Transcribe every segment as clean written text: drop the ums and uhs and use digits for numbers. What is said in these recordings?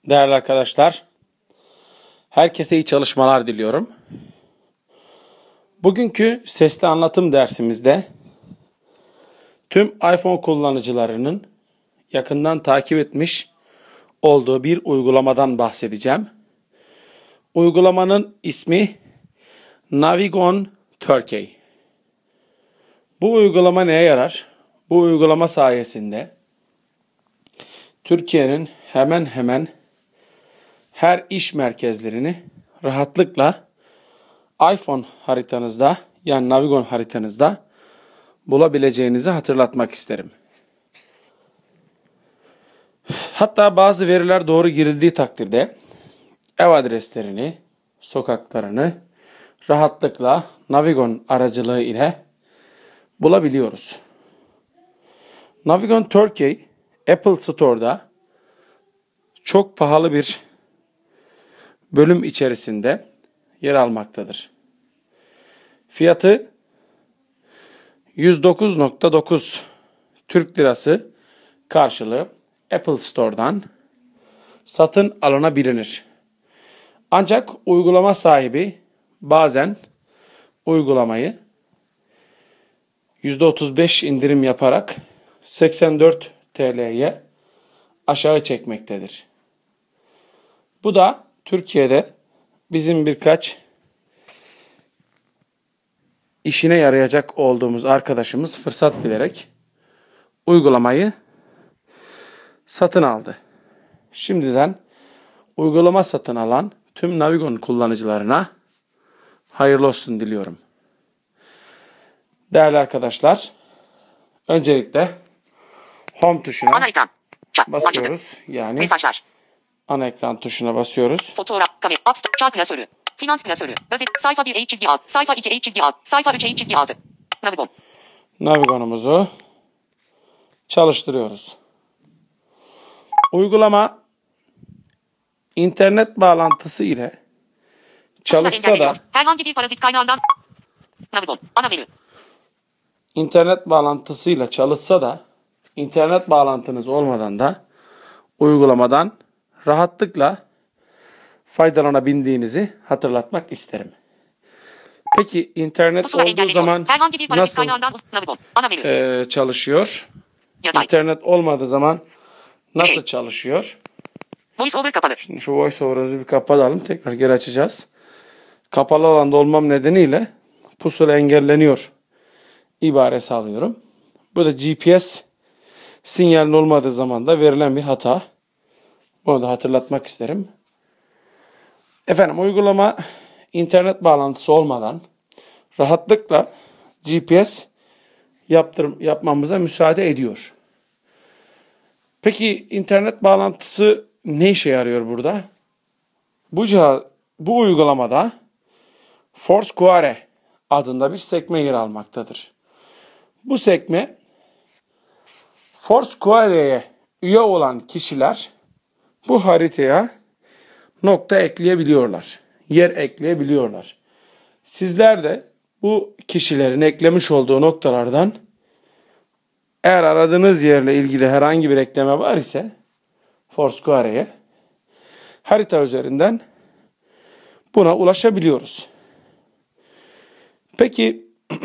Değerli arkadaşlar, herkese iyi çalışmalar diliyorum. Bugünkü sesli anlatım dersimizde tüm iPhone kullanıcılarının yakından takip etmiş olduğu bir uygulamadan bahsedeceğim. Uygulamanın ismi Navigon Turkey. Bu uygulama neye yarar? Bu uygulama sayesinde Türkiye'nin hemen hemen her iş merkezlerini rahatlıkla iPhone haritanızda, yani Navigon haritanızda bulabileceğinizi hatırlatmak isterim. Hatta bazı veriler doğru girildiği takdirde ev adreslerini, sokaklarını rahatlıkla Navigon aracılığı ile bulabiliyoruz. Navigon Turkey Apple Store'da çok pahalı bir bölüm içerisinde yer almaktadır. Fiyatı 109.9 Türk Lirası karşılığı Apple Store'dan satın alınabilir. Ancak uygulama sahibi bazen uygulamayı %35 indirim yaparak 84 TL'ye aşağı çekmektedir. Bu da Türkiye'de bizim birkaç işine yarayacak olduğumuz arkadaşımız fırsat bilerek uygulamayı satın aldı. Şimdiden uygulama satın alan tüm Navigon kullanıcılarına hayırlı olsun diliyorum. Değerli arkadaşlar, öncelikle Home tuşuna basıyoruz. Yani mesajlar, ana ekran tuşuna basıyoruz. fotoğraf, kamera, App Store, çağ klasörü, finans klasörü, gazete, sayfa 1 çizgi alt, sayfa 2 çizgi alt, sayfa 3 çizgi altı, Navigon. Navigon'umuzu çalıştırıyoruz. Uygulama internet bağlantısı ile çalışsa da herhangi bir parazit kaynağından Navigon, ana menü. internet bağlantısıyla çalışsa da internet bağlantınız olmadan da uygulamadan rahatlıkla faydalanabildiğinizi hatırlatmak isterim. Peki internet olduğu zaman nasıl Navigon, ana menü. Çalışıyor? Yatay. İnternet olmadığı zaman nasıl çalışıyor? VoiceOver kapalı. Şimdi şu VoiceOver'ımızı bir kapatalım. Tekrar geri açacağız. Kapalı alanda olmam nedeniyle pusula engelleniyor ibaresi alıyorum. Bu da GPS sinyalin olmadığı zaman da verilen bir hata. Bunu da hatırlatmak isterim. Efendim, uygulama internet bağlantısı olmadan rahatlıkla GPS yapmamıza müsaade ediyor. Peki internet bağlantısı ne işe yarıyor burada? Bu uygulamada Foursquare adında bir sekme yer almaktadır. Bu sekme Foursquare'ye üye olan kişiler bu haritaya nokta ekleyebiliyorlar. Yer ekleyebiliyorlar. Sizler de bu kişilerin eklemiş olduğu noktalardan eğer aradığınız yerle ilgili herhangi bir ekleme var ise Foursquare'ye harita üzerinden buna ulaşabiliyoruz. Peki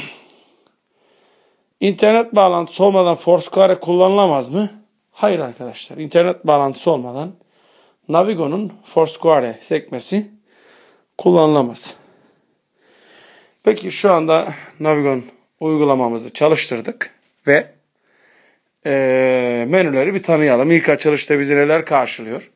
internet bağlantısı olmadan Foursquare kullanılamaz mı? Hayır arkadaşlar. İnternet bağlantısı olmadan Navigon'un Foursquare sekmesi kullanılamaz. Peki şu anda Navigon uygulamamızı çalıştırdık ve menüleri bir tanıyalım. İlk açılışta bizi neler karşılıyor?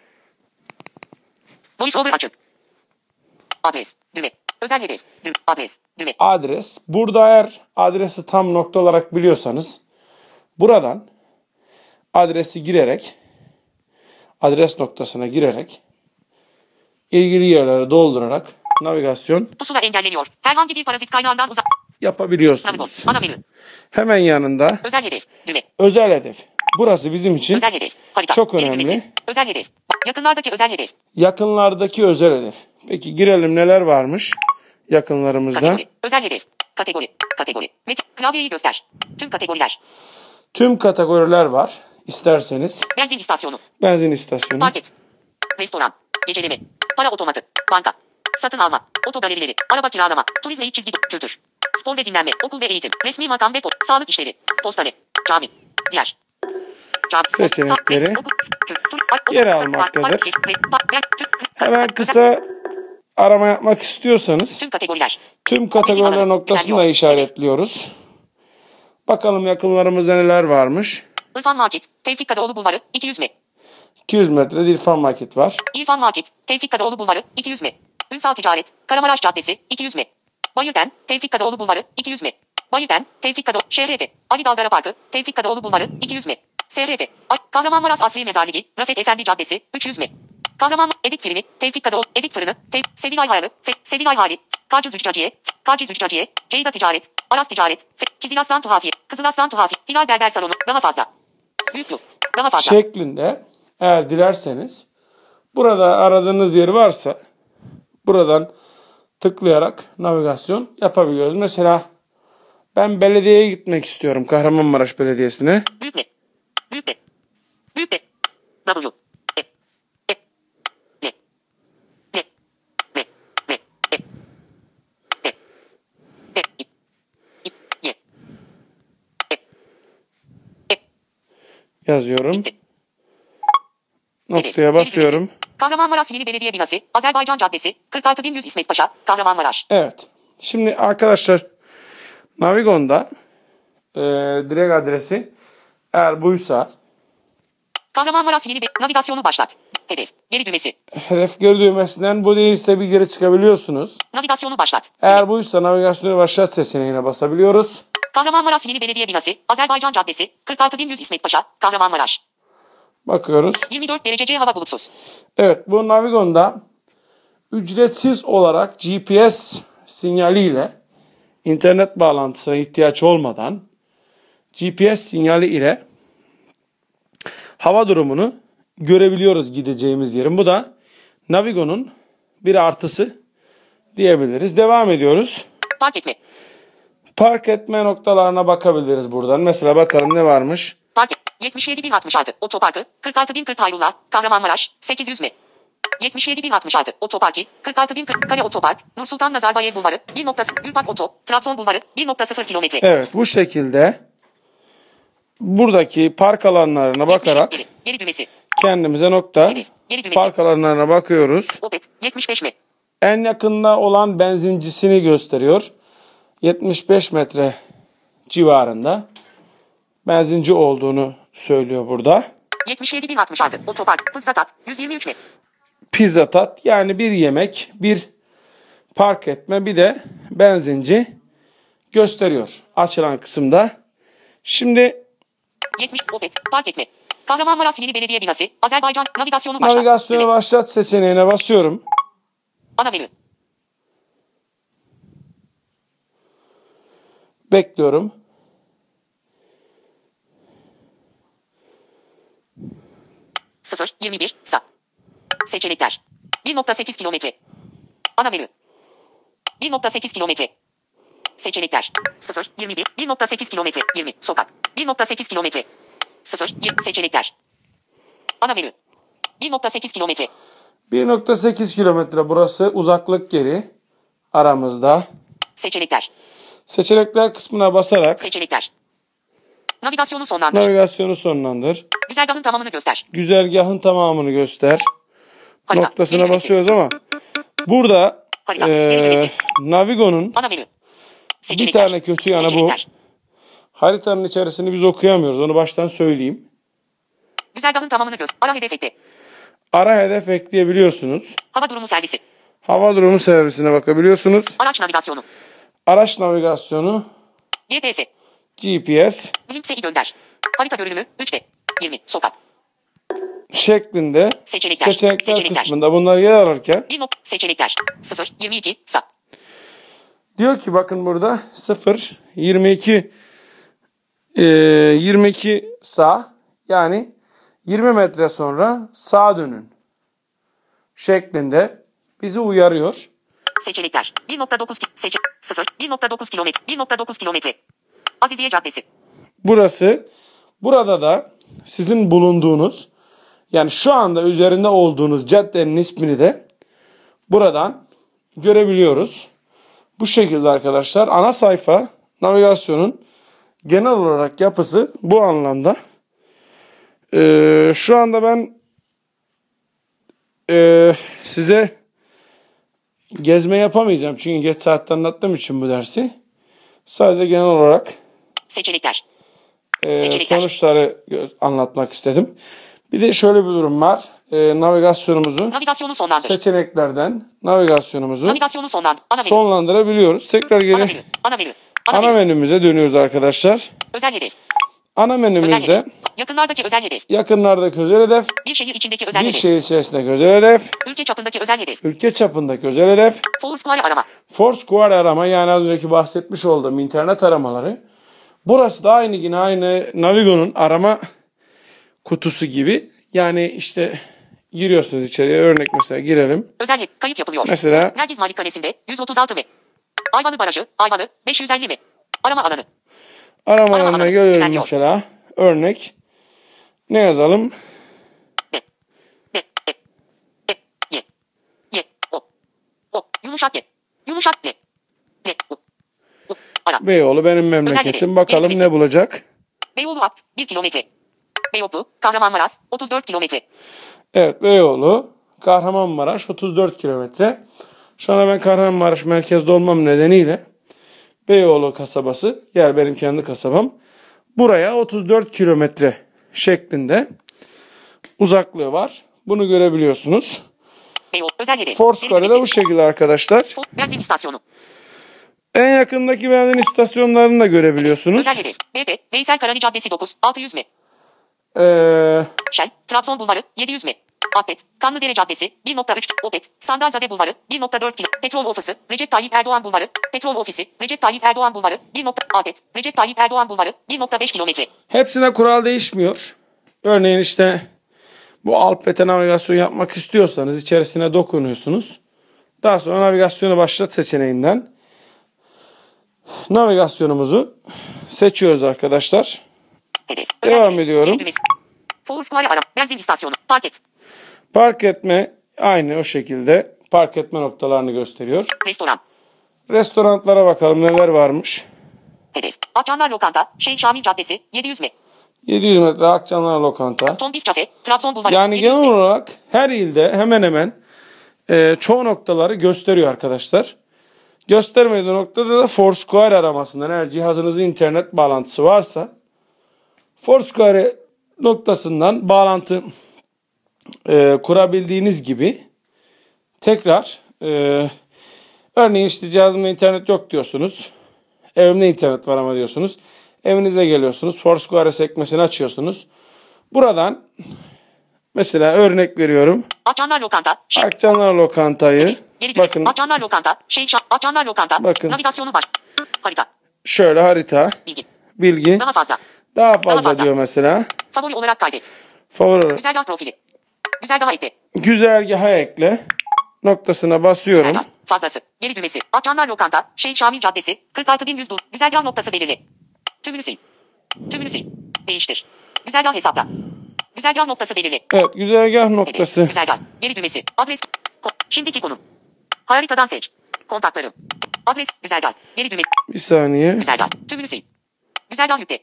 VoiceOver açık. Adres, düğme, özel hedef, düğme, adres, düğme. Adres. Burada eğer adresi tam nokta olarak biliyorsanız buradan adresi girerek, adres noktasına girerek ilgili yerleri doldurarak navigasyon Pusula engelleniyor. Herhangi bir parazit kaynağından uzak. yapabiliyorsunuz. Navigon, ana menü. Hemen yanında Özel hedef, düğme. özel hedef. Burası bizim için Özel hedef, harita. çok Geri önemli. düğmesi. Özel hedef. Yakınlardaki özel hedef. Yakınlardaki özel hedef. Peki girelim, neler varmış yakınlarımızda? Kategori, özel hedef. Kategori, kategori. Klavyeyi göster. Tüm kategoriler. Tüm kategoriler var. İsterseniz Benzin istasyonu. benzin istasyonu, Market. restoran, geceleme, para otomatı, banka, satın alma, otogalerileri, araba kiralama, turizm ve çizgi, kültür, spor ve dinlenme, okul ve eğitim, resmi makam ve sağlık işleri, postane, cami, diğer. Seçenekleri yer almaktadır. Hemen kısa arama yapmak istiyorsanız tüm kategoriler noktasını işaretliyoruz. Bakalım yakınlarımızda neler varmış. İrfan Market, Tevfik Kadıoğlu Bulvarı, 200 m. 200 metrede İrfan Market var. İrfan Market, Tevfik Kadıoğlu Bulvarı, 200 m. Ünsal Ticaret, Karamaraş Caddesi, 200 m. Bayırben, Tevfik Kadıoğlu Bulvarı, 200 m. Bayırben, Tevfik Kadıoğlu, Şehriyefe, Ali Dalgara Parkı, Tevfik Kadıoğlu Bulvarı, 200 m. SRT, Kahramanmaraş Asri Mezarlığı, Rafet Efendi Caddesi, 300 m. Edik Fırını, Tevfik Kadıoğlu, Edik Fırını, Sevilay Hayalı, Sevilay Hali, Karcı Züccaciye, Ceyda Ticaret, Aras Ticaret, Kızılaslan Tuhafiye, Kızılaslan Tuhafiye, Hilal Berber Salonu, daha fazla. Büyüklük, daha fazla. Şeklinde eğer dilerseniz burada aradığınız yer varsa buradan tıklayarak navigasyon yapabiliyoruz. Mesela ben belediyeye gitmek istiyorum. Kahramanmaraş Belediyesi'ne. Büyükle. W. Yazıyorum. Noktaya basıyorum. Kahramanmaraş Yeni Belediye Binası, Azerbaycan Caddesi, 46100 İsmet Paşa, Kahramanmaraş. Evet. Şimdi arkadaşlar Navigon'da direkt adresi eğer buysa Kahramanmaraş Yeni navigasyonu başlat. Hedef. Geri düğmesi. Hedef geri düğmesinden bu değilse bir geri çıkabiliyorsunuz. Navigasyonu başlat. Eğer buysa navigasyonu başlat seçeneğine basabiliyoruz. Kahramanmaraş Yeni Belediye Binası, Azerbaycan Caddesi, 46100 İsmet Paşa, Kahramanmaraş. Bakıyoruz. 24 derece C hava bulutsuz. Evet, bu Navigon'da ücretsiz olarak GPS sinyaliyle internet bağlantısına ihtiyaç olmadan GPS sinyali ile hava durumunu görebiliyoruz gideceğimiz yerin. Bu da Navigo'nun bir artısı diyebiliriz. Devam ediyoruz. Park etme. Park etme noktalarına bakabiliriz buradan. Mesela bakalım ne varmış. Park 77.066 otoparkı 46.040 Hayrullah Kahramanmaraş 800 m. 77.066 otoparkı 46.040 Kale Otopark Nursultan Nazarbayev Bulvarı 1. Gülpak Oto Trabzon Bulvarı 1.0 kilometre. Evet, bu şekilde buradaki park alanlarına bakarak geri düğmesi. Kendimize nokta geri düğmesi. Park alanlarına bakıyoruz. Opet 75 m. En yakında olan benzincisini gösteriyor. 75 metre civarında benzinci olduğunu söylüyor burada. 77.066 otopark Pizza Tat 123 m. Pizza Tat yani bir yemek, bir park etme, bir de benzinci gösteriyor açılan kısımda. Şimdi 70 Opet park etme. Kahramanmaraş Yeni Belediye Binası Azerbaycan navigasyonu başlat. Navigasyonu başlat seçeneğine basıyorum. Ana menü. Bekliyorum. Sıfır 21 sa. Seçenekler. 1.8 kilometre. Ana menü. 1.8 kilometre. Seçenekler. 0 21 1.8 kilometre 20 sokak. 1.8 kilometre. 0 20 seçenekler. Ana menü. 1.8 kilometre. 1.8 kilometre burası, uzaklık geri aramızda. Seçenekler. Seçenekler kısmına basarak Seçenekler. Navigasyonu sonlandır. Navigasyonu sonlandır. Güzergahın tamamını göster. Güzergahın tamamını göster. Harita. Noktasına basıyoruz ama burada Navigo'nun ana menü. bir tane kötü yanı bu. Haritanın içerisini biz okuyamıyoruz. Onu baştan söyleyeyim. Güzergahın tamamını göster. Ara hedef ekle. Ara hedef ekleyebiliyorsunuz. Hava durumu servisi. Hava durumu servisine bakabiliyorsunuz. Araç navigasyonu. Araç navigasyonu. GPS. Gülümseyi gönder. Harita görünümü 3D. 20 sokak. Şeklinde seçenekler kısmında bunları yer alırken seçenekler 0 22 sa. Diyor ki bakın burada 0 22 22 sağ, yani 20 metre sonra sağa dönün şeklinde bizi uyarıyor. Seçenekler 1.9 0 1.9 kilometre 1.9 kilometre. Aziziye Caddesi. Burada da sizin bulunduğunuz Yani şu anda üzerinde olduğunuz caddenin ismini de buradan görebiliyoruz. Bu şekilde arkadaşlar ana sayfa navigasyonun genel olarak yapısı bu anlamda. Şu anda ben size gezme yapamayacağım. Çünkü geç saatte anlattığım için bu dersi. Sadece genel olarak Seçenekler. sonuçları anlatmak istedim. Bir de şöyle bir durum var. Navigasyonu sonlandır. Seçeneklerden navigasyonumuzu Navigasyonu sonlandır. Ana menü. sonlandırabiliyoruz. Tekrar Ana geri menü. Ana menü. ana menümüze dönüyoruz arkadaşlar. Özel hedef. Ana Özel menümüzde hedef. Yakınlardaki özel hedef. yakınlardaki özel hedef, Bir şehir içindeki özel bir hedef. şehir içerisindeki özel hedef, Ülke çapındaki özel hedef. ülke çapındaki özel hedef, Foursquare arama. Foursquare arama, yani az önceki bahsetmiş olduğum internet aramaları. Burası da yine aynı Navigo'nun arama kutusu gibi. Yani işte giriyorsunuz içeriye, örnek mesela girelim. Özel hedef. Kayıt yapılıyor. Mesela Nergiz Malikanesinde 136 mi? Ayvalı Barajı. Ayvalı 550 mi? Arama alanı. arama Arama alanına alanı, geliyorum düzenliyor. mesela. Örnek. Ne yazalım? B. B. B. B. Y. Y. O. O. Yumuşak Y. Yumuşak Y. Y. U. U. Ara. Beyoğlu benim memleketim. Bakalım ne bulacak? Beyoğlu Hat 1 kilometre. Beyoklu, Kahramanmaraş 34 kilometre. Evet, Beyoğlu, Kahramanmaraş 34 kilometre. Şu anda ben Kahramanmaraş merkezde olmam nedeniyle Beyoğlu kasabası, yer benim kendi kasabam. Buraya 34 kilometre şeklinde uzaklığı var. Bunu görebiliyorsunuz. Beyoğlu özel hedef. Foursquare'da bu şekilde arkadaşlar. Benzin istasyonu. En yakındaki benzin istasyonlarını da görebiliyorsunuz. Özel hedef. BP, Veysel Karani Caddesi 9, 600 mi? Shell, Trabzon Bulvarı 700 mi? Apet, Kanlıdere Caddesi 1.3, Opet, Sandalzade Bulvarı 1.4 kilo. Petrol Ofisi, Recep Tayyip Erdoğan Bulvarı, Petrol Ofisi, Recep Tayyip Erdoğan Bulvarı 1. Apet, Recep Tayyip Erdoğan Bulvarı 1.5 kilometre. Hepsine kural değişmiyor. Örneğin işte bu Alpete navigasyon yapmak istiyorsanız içerisine dokunuyorsunuz. Daha sonra navigasyonu başlat seçeneğinden navigasyonumuzu seçiyoruz arkadaşlar. Hedef. Devam ediyorum. Foursquare arama. Benzin istasyonu. Park et. Park etme aynı o şekilde park etme noktalarını gösteriyor. Restoran. Restoranlara bakalım neler varmış. Hedef. Akçanlar Lokanta. Şeyh Şamil Caddesi 700 mi? 700 metre Akçanlar Lokanta. Tombis Cafe. Trabzon Bulvarı Yani 700 genel mi? olarak her ilde hemen hemen çoğu noktaları gösteriyor arkadaşlar. Göstermediği noktada da Foursquare aramasından eğer cihazınızın internet bağlantısı varsa Foursquare noktasından bağlantı kurabildiğiniz gibi tekrar örneğin işte cihazımda internet yok diyorsunuz. Evimde internet var ama diyorsunuz. Evinize geliyorsunuz. Foursquare sekmesini açıyorsunuz. Buradan mesela örnek veriyorum. Akçanlar Lokanta. Akçanlar Lokanta'yı Geri düğmesi. bakın Akçanlar Lokanta. Akçanlar Lokanta. Bakın. Navigasyonu baş. Harita. şöyle harita, Bilgi. bilgi Daha fazla. daha fazla fazla. diyor mesela. Favori olarak kaydet. Favori Güzergah profili. Güzergah ekle. güzergaha ekle noktasına basıyorum. Güzergah. Fazlası. Geri düğmesi. Akçanlar Lokanta. Şeyh Şamil Caddesi. 46100 dur. Güzergah noktası belirli. Tümünü sil. Tümünü sil. Değiştir. Güzergah hesapla. Güzergah noktası belirli. Evet, güzergah Hedef. noktası. Güzergah. Geri düğmesi. Adres. Şimdiki konum. Haritadan seç. Kontaklarım. Adres. Güzergah. Geri düğmesi. Bir saniye. Güzergah. Tümünü sil. Güzergah yükle.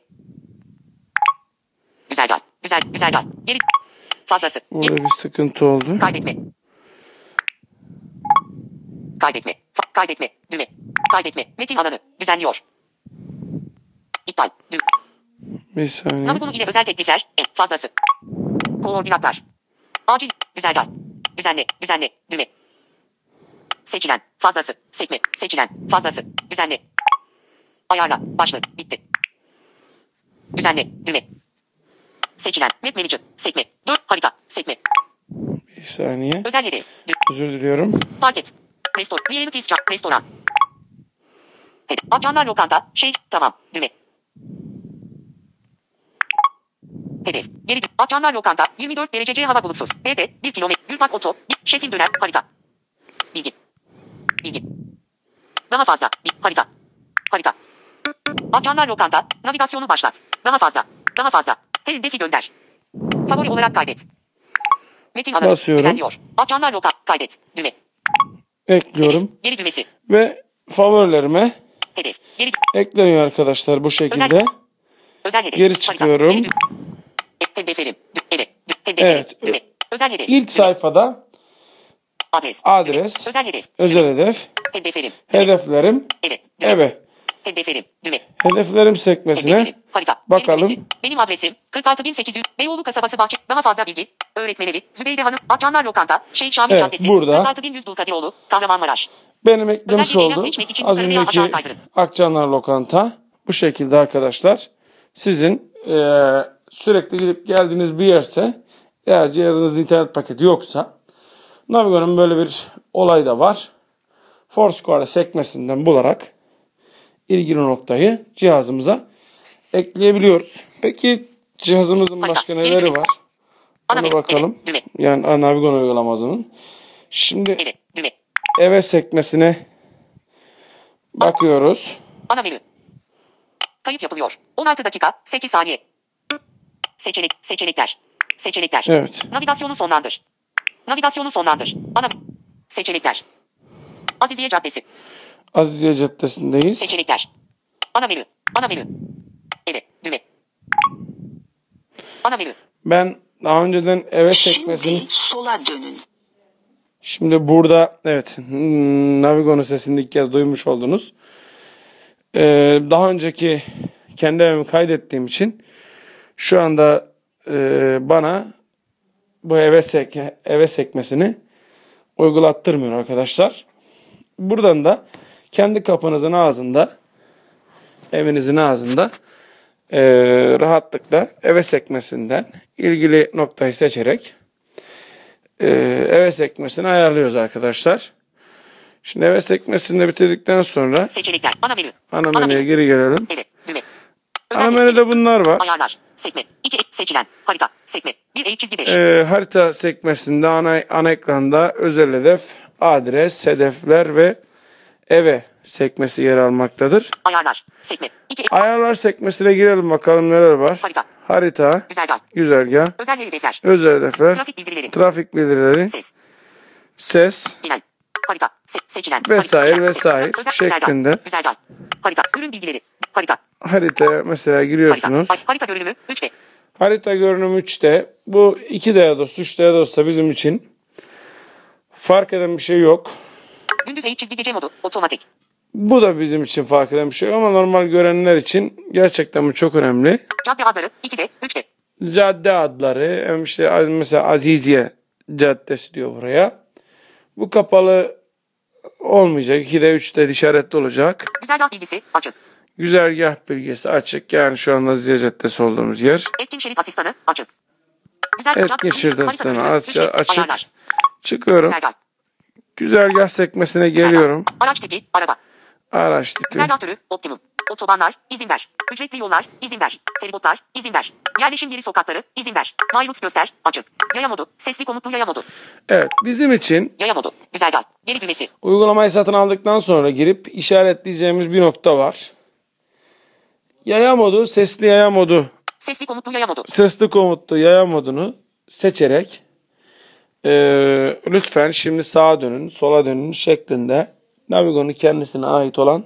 Güzergah. Güzergah. Geri. Fazlası. Burada bir sıkıntı oldu. Kaydetme. Kaydetme. Kaydetme. Düğme. Kaydetme. Metin alanı. Düzenliyor. İptal. Düğme. Bir saniye. Navigo'nun ile özel teklifler. Fazlası. Koordinatlar. Acil. Güzergah. Düzenle. Düzenle. Düğme. Seçilen. Fazlası. Sekme. Seçilen. Fazlası. Düzenle. Ayarla. Başlık. Bitti. Düzenle. Düğme. Seçilen. Map Manager. Sekme. 4. Harita. Sekme. Bir saniye. Özel hedef. Özür diliyorum. Park et. Restoran. Hedef. Akçanlar Lokanta. Tamam. Düğme. Hedef. Geri düğme. Akçanlar Lokanta. 24 derece C hava bulutsuz. BP 1 kilometre. Gülpak Oto. Şefil döner. Harita. Bilgi. Bilgi. Daha fazla. Harita. Harita. Akçanlar Lokanta. Navigasyonu başlat. Daha fazla. Daha fazla. Hedefi gönder. Favori olarak kaydet. Metin alanı. Basıyorum. Düzenliyor. Akranlar loka. Kaydet. Düğme. Ekliyorum. Hedef. Geri düğmesi. Ve favorilerime Hedef. Geri. ekleniyor arkadaşlar bu şekilde. Özel hedef. Geri çıkıyorum. Hedeflerim. Evet. Evet. Düğme. Özel hedef. İlk sayfada Adres. adres, Özel hedef. özel hedef, Hedeflerim. hedeflerim, Evet. Düğme. eve. Hedeflerim. Düğme. Hedeflerim sekmesine Hedeflerim. Harita. bakalım. Geri düğmesi. Benim adresim 46800 Beyoğlu kasabası Bahçe. Daha fazla bilgi. Öğretmenleri Zübeyde Hanım. Akranlar Lokanta. Şeyh Şamil Evet, Caddesi. burada. 46100 Dulkadiroğlu. Kahramanmaraş. Benim eklemiş Özel bir eylem olduğum seçmek için az yukarı veya önceki aşağı kaydırın. Akçanlar Lokanta bu şekilde arkadaşlar. Sizin sürekli gidip geldiğiniz bir yerse, eğer cihazınızda internet paketi yoksa, Navigo'nun böyle bir olay da var. Foursquare sekmesinden bularak ilgili noktayı cihazımıza ekleyebiliyoruz. Peki cihazımızın başka neleri var? Ona bakalım. Yani Navigo uygulamasının. Şimdi Evet. Düğme. eve sekmesine bakıyoruz. Ana menü. Kayıt yapılıyor. 16 dakika 8 saniye. Seçenekler. Seçenekler. Evet. Navigasyonu sonlandır. Navigasyonu sonlandır. Ana seçenekler. Aziziye Caddesi. Aziziye Caddesi'ndeyiz. Seçenekler. Ana menü. Ana menü. Evet. Düğme. Ana menü. Ben daha önceden eve sekmesini... Şimdi sola dönün. Şimdi burada evet Navigo'nun sesini ilk kez duymuş oldunuz. Daha önceki kendi evimi kaydettiğim için şu anda bana bu eve sekmesini uygulattırmıyor arkadaşlar. Buradan da kendi kapınızın ağzında, evinizin ağzında rahatlıkla eve sekmesinden ilgili noktayı seçerek eve sekmesini ayarlıyoruz arkadaşlar. Şimdi eve sekmesini de bitirdikten sonra Seçenekler. Ana menü. ana menüye geri gelelim. Evet. Düğme. Ana menüde bunlar var. Ayarlar. Sekme. 2 seçilen. Harita. Sekme. 1 çizgi 5. Harita sekmesinde ana ekranda özel hedef, adres, hedefler ve eve sekmesi yer almaktadır. Ayarlar. Sekme. 2 Ayarlar sekmesine girelim bakalım neler var. Harita. Harita, Güzergah. güzergah, Özel hedefler. özel hedefler, Trafik bildirimleri. trafik bildirimleri, Ses. ses Genel. Harita. Seçilen. vesaire Harita. vesaire şeklinde. Güzergah. Harita. Ürün bilgileri. Harita. Haritaya mesela Harita. giriyorsunuz. Harita görünümü 3D. Harita görünümü 3'te. Bu 2D ya da 3D ya da bizim için fark eden bir şey yok. Gündüz eğik çizgi gece modu. Otomatik. Bu da bizim için fark eden bir şey ama normal görenler için gerçekten bu çok önemli. Cadde adları 2D. 3D. Cadde adları işte mesela Aziziye Caddesi diyor buraya. Bu kapalı olmayacak. 2'de 3'te işaretli olacak. Güzergah bilgisi açık. Güzergah bilgisi açık. Yani şu an Aziziye Caddesi olduğumuz yer. Etkin şerit asistanı açık. Etkin şerit asistanı açık. Ayarlar. Çıkıyorum. Güzergah. Güzergah sekmesine geliyorum. Araç tipi araba. Araç tipi. Güzergah türü optimum. Otobanlar izin ver. Ücretli yollar izin ver. Feribotlar izin ver. Yerleşim yeri sokakları izin ver. Mailux göster açık. Yaya modu. Sesli komutlu yaya modu. Evet, bizim için Yaya modu. Güzergah. Geri düğmesi. uygulamayı satın aldıktan sonra girip işaretleyeceğimiz bir nokta var. Yaya modu, sesli yaya modu. Sesli komutlu yaya modu. Sesli komutlu yaya modunu seçerek lütfen şimdi sağa dönün, sola dönün şeklinde Navigo'nun kendisine ait olan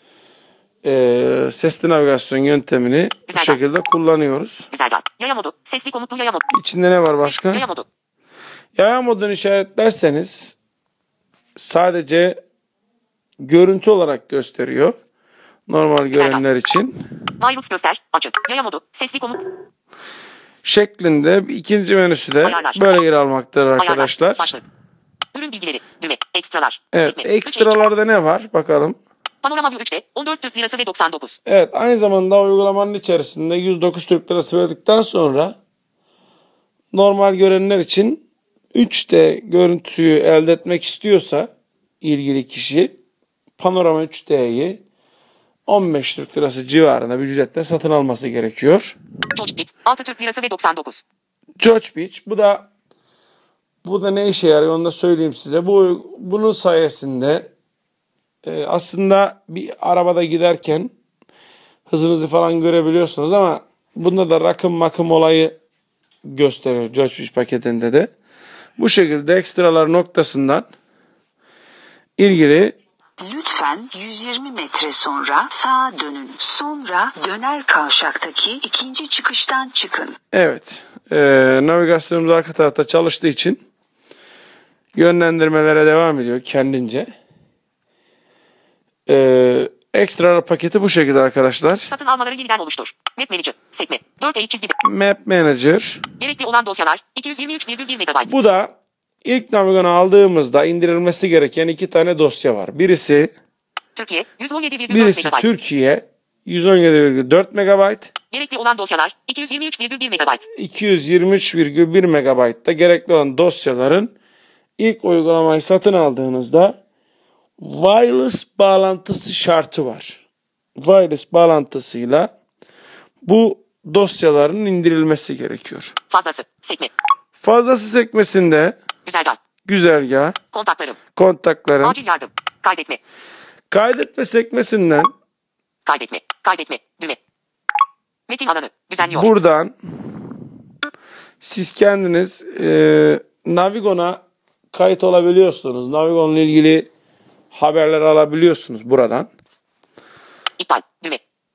sesli navigasyon yöntemini bu şekilde kullanıyoruz. Güzergah. Yaya modu. Sesli komutlu yaya modu. İçinde ne var başka? Yaya modu. Yaya modunu işaretlerseniz sadece görüntü olarak gösteriyor. Normal görenler için. Mailux göster açık. Yaya modu. Sesli komut. Şeklinde ikinci menüsü de Ayarlar. böyle yer almaktadır arkadaşlar. Ayarlar. Başlık. Ürün bilgileri. Düğme. Ekstralar. Evet, Sekme. ekstralarda ne var bakalım. Panorama View 3'te 14 Türk Lirası ve 99. Evet, aynı zamanda uygulamanın içerisinde 109 Türk Lirası verdikten sonra normal görenler için 3D görüntüyü elde etmek istiyorsa ilgili kişi Panorama 3D'yi 15 Türk Lirası civarında bir ücretle satın alması gerekiyor. George Pitt 6 Türk Lirası ve 99. George Beach bu da ne işe yarıyor onu da söyleyeyim size. Bunun sayesinde aslında bir arabada giderken hızınızı falan görebiliyorsunuz ama bunda da rakım makım olayı gösteriyor George Beach paketinde de. Bu şekilde ekstralar noktasından ilgili Lütfen 120 metre sonra sağa dönün. Sonra döner kavşaktaki ikinci çıkıştan çıkın. evet, navigasyonumuz arka tarafta çalıştığı için yönlendirmelere devam ediyor kendince. Ekstra paketi bu şekilde arkadaşlar. Satın almaları yeniden oluştur. Map Manager. Sekme. 4 çizgi. Map Manager. Gerekli olan dosyalar 223,1 MB. Bu da ilk Navigon'u aldığımızda indirilmesi gereken 2 tane dosya var. Birisi Türkiye 117,4 birisi MB. Türkiye 117,4 MB. Gerekli olan dosyalar 223,1 MB. 223,1 MB'da gerekli olan dosyaların ilk uygulamayı satın aldığınızda wireless bağlantısı şartı var. Wireless bağlantısıyla bu dosyaların indirilmesi gerekiyor. Fazlası. Sekme. Fazlası sekmesinde Güzergah. güzergah, Kontaklarım. kontakların, Acil yardım. Kaydetme. kaydetme sekmesinden Kaydetme. Kaydetme. Düğme. Metin alanı. Düzenliyor. buradan siz kendiniz Navigon'a kayıt olabiliyorsunuz. Navigon'la ilgili haberler alabiliyorsunuz buradan. İptal. Düğme.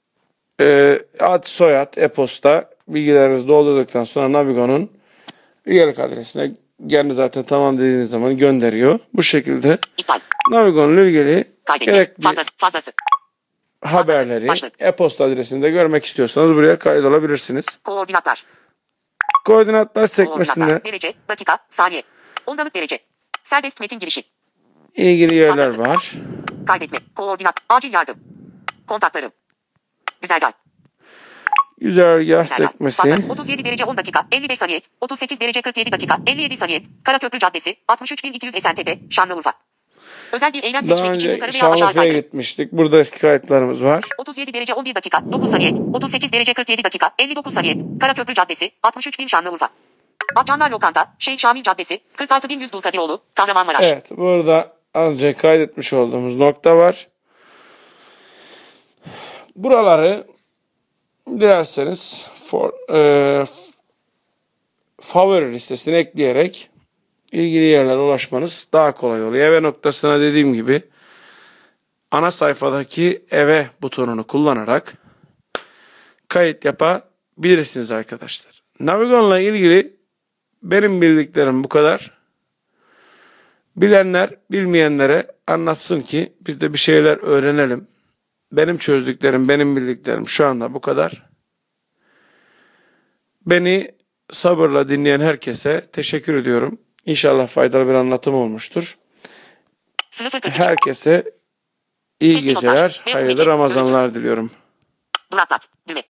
Ad, soyad, e-posta bilgilerinizi doldurduktan sonra Navigon'un üyelik adresine kendi zaten tamam dediğiniz zaman gönderiyor. Bu şekilde İptal. Navigon'la ilgili Kaydetme. gerekli Fazlası. haberleri Başlık. e-posta adresinde görmek istiyorsanız buraya kaydolabilirsiniz. Koordinatlar. Koordinatlar sekmesinde Koordinatlar. Derece. Dakika. Saniye. Ondalık derece. Serbest metin girişi. ilgili yerler Fazlası. var. Kaydetme. Koordinat. Acil yardım. Kontaklarım. Güzergah. Güzergah Güzergah. sekmesi. Fazla. 37 derece 10 dakika. 55 saniye. 38 derece 47 dakika. 57 saniye. Karaköprü Caddesi. 63.200 Esentepe. Şanlıurfa. Özel bir eylem Daha seçmek için önce yukarı veya aşağı Şanlıurfa'ya kaydır. gitmiştik. Burada eski kayıtlarımız var. 37 derece 11 dakika. 9 saniye. 38 derece 47 dakika. 59 saniye. Karaköprü Caddesi. 63.000 Şanlıurfa. Akcanlar Lokanta. Şeyh Şamil Caddesi. 46.100 Dulkadiroğlu. Kahramanmaraş. Evet, burada az önce kaydetmiş olduğumuz nokta var. Buraları dilerseniz favori listesine ekleyerek ilgili yerlere ulaşmanız daha kolay oluyor. Eve noktasına dediğim gibi ana sayfadaki eve butonunu kullanarak kayıt yapabilirsiniz arkadaşlar. Navigon'la ilgili benim bildiklerim bu kadar. Bilenler bilmeyenlere anlatsın ki biz de bir şeyler öğrenelim. Benim çözdüklerim, benim bildiklerim şu anda bu kadar. Beni sabırla dinleyen herkese teşekkür ediyorum. İnşallah faydalı bir anlatım olmuştur. 042. Herkese iyi Sesli notlar. geceler, Ve hayırlı Mete. Ramazanlar diliyorum. Duraklat. Düğme.